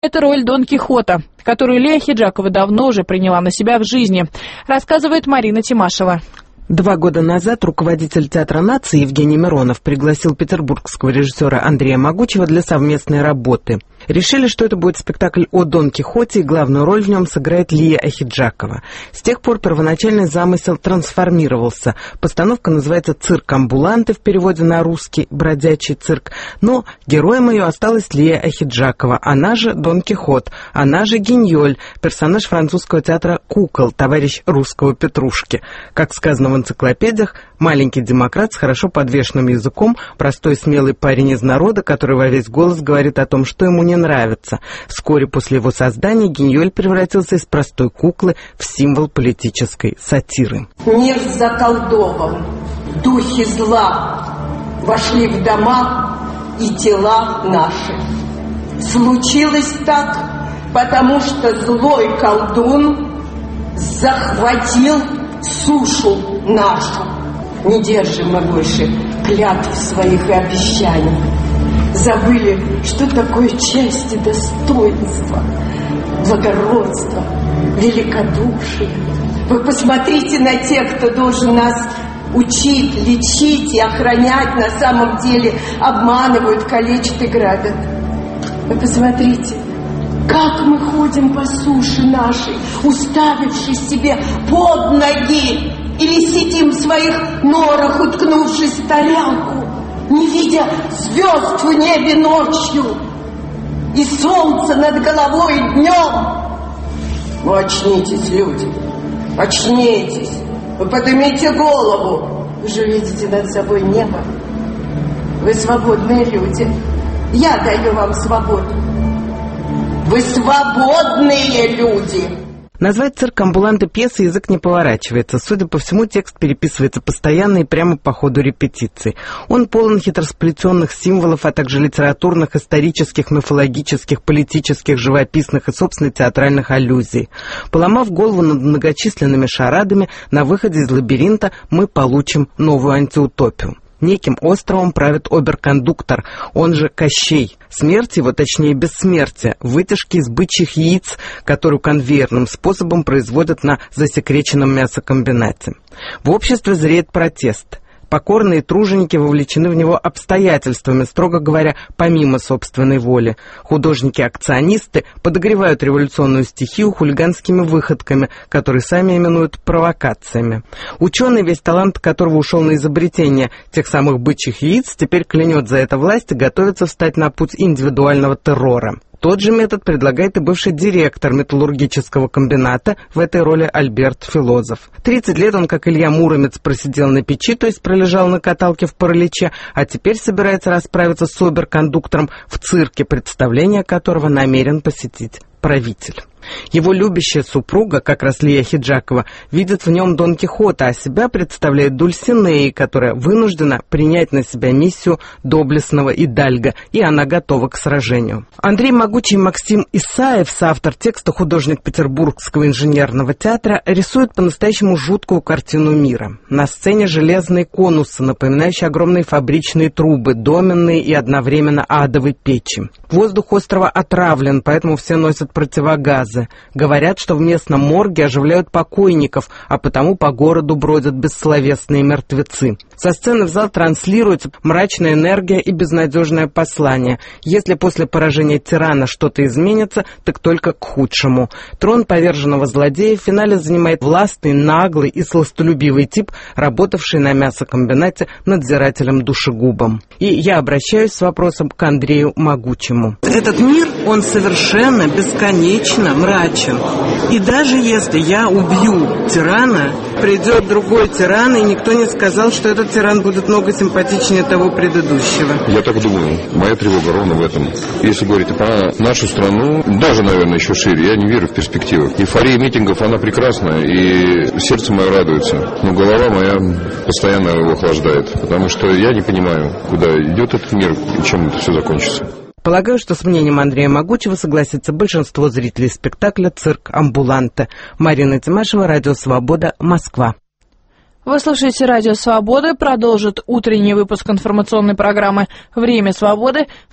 Это роль Дон Кихота, которую Лия Ахеджакова давно уже приняла на себя в жизни, рассказывает Марина Тимашева. 2 года назад руководитель Театра нации Евгений Миронов пригласил петербургского режиссера Андрея Могучего для совместной работы. Решили, что это будет спектакль о Дон Кихоте, и главную роль в нем сыграет Лия Ахеджакова. С тех пор первоначальный замысел трансформировался. Постановка называется «Цирк Амбуланте», в переводе на русский «Бродячий цирк». Но героем ее осталась Лия Ахеджакова, она же Дон Кихот, она же Гиньоль, персонаж французского театра «Кукол», товарищ русского Петрушки. Как сказано в энциклопедиях, маленький демократ с хорошо подвешенным языком, простой смелый парень из народа, который во весь голос говорит о том, что ему не нравится. Вскоре после его создания Гиньоль превратился из простой куклы в символ политической сатиры. Мир заколдован, духи зла вошли в дома и тела наши. Случилось так, потому что злой колдун захватил сушу нашу. Не держим мы больше клятв своих и обещаний. Забыли, что такое честь и достоинство, благородство, великодушие. Вы посмотрите на тех, кто должен нас учить, лечить и охранять, на самом деле обманывают, калечат и грабят. Вы посмотрите, как мы ходим по суше нашей, уставившись себе под ноги, или сидим в своих норах, уткнувшись в тарелку, не видя звезд в небе ночью и солнца над головой днем. Ну, очнитесь, люди, очнитесь, вы поднимите голову, вы же видите над собой небо. Вы свободные люди, я даю вам свободу. Вы свободные люди. Назвать «Цирк Амбуланте» пьесы язык не поворачивается. Судя по всему, текст переписывается постоянно и прямо по ходу репетиций. Он полон хитросплетенных символов, а также литературных, исторических, мифологических, политических, живописных и, собственно, театральных аллюзий. Поломав голову над многочисленными шарадами, на выходе из лабиринта мы получим новую антиутопию. Неким островом правит оберкондуктор, он же Кощей. Смерть его, точнее бессмертие, вытяжки из бычьих яиц, которую конвейерным способом производят на засекреченном мясокомбинате. В обществе зреет протест. Покорные труженики вовлечены в него обстоятельствами, строго говоря, помимо собственной воли. Художники-акционисты подогревают революционную стихию хулиганскими выходками, которые сами именуют провокациями. Ученый, весь талант которого ушел на изобретение тех самых бычьих яиц, теперь клянет за это власть и готовится встать на путь индивидуального террора. Тот же метод предлагает и бывший директор металлургического комбината, в этой роли Альберт Филозов. 30 лет он, как Илья Муромец, просидел на печи, то есть пролежал на каталке в параличе, а теперь собирается расправиться с оберкондуктором в цирке, представление которого намерен посетить правитель. Его любящая супруга, как раз Лия Ахеджакова, видит в нем Дон Кихота, а себя представляет Дульсинеей, которая вынуждена принять на себя миссию доблестного идальго, и она готова к сражению. Андрей Могучий и Максим Исаев, соавтор текста, художник Петербургского инженерного театра, рисуют по-настоящему жуткую картину мира. На сцене железные конусы, напоминающие огромные фабричные трубы, доменные и одновременно адовые печи. Воздух острова отравлен, поэтому все носят противогазы. Говорят, что в местном морге оживляют покойников, а потому по городу бродят бессловесные мертвецы. Со сцены в зал транслируется мрачная энергия и безнадежное послание. Если после поражения тирана что-то изменится, так только к худшему. Трон поверженного злодея в финале занимает властный, наглый и сластолюбивый тип, работавший на мясокомбинате надзирателем-душегубом. И я обращаюсь с вопросом к Андрею Могучему. Этот мир, он совершенно бесконечно мрачен. И даже если я убью тирана, придет другой тиран, и никто не сказал, что этот тиран будет много симпатичнее того предыдущего. Я так думаю. Моя тревога ровно в этом. Если говорить про нашу страну, даже, наверное, еще шире, я не верю в перспективы. Эйфория митингов, она прекрасна, и сердце мое радуется. Но голова моя постоянно его охлаждает, потому что я не понимаю, куда идет этот мир и чем это все закончится. Полагаю, что с мнением Андрея Могучего согласится большинство зрителей спектакля «Цирк Амбуланте». Марина Тимашева, Радио Свобода, Москва. Вы слушаете Радио Свобода. Продолжит утренний выпуск информационной программы «Время свободы»